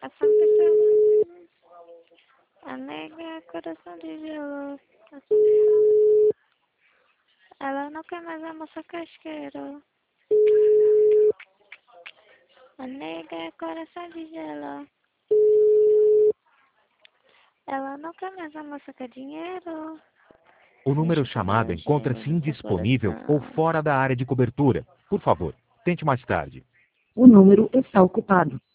Essa pessoa. A nega é coração de gelo. Ela não quer mais a moça casqueira. A nega é coração de gelo. Ela não quer mais a moça quer dinheiro. O número chamado encontra-se indisponível ou fora da área de cobertura. Por favor, tente mais tarde. O número está ocupado.